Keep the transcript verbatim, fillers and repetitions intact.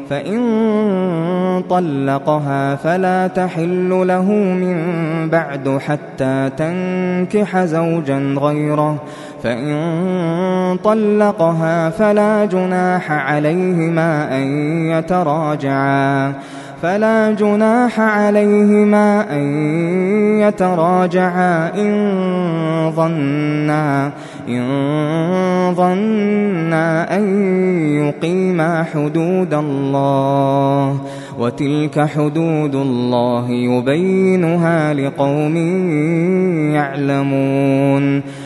فإن طلقها فلا تحل له من بعد حتى تنكح زوجا غيره فإن طلقها فلا جناح عليهما أن يتراجعا فلا جناح عليهما أن يتراجعا إن ظنا إن ظنا أن يقيما حدود الله وتلك حدود الله يبينها لقوم يعلمون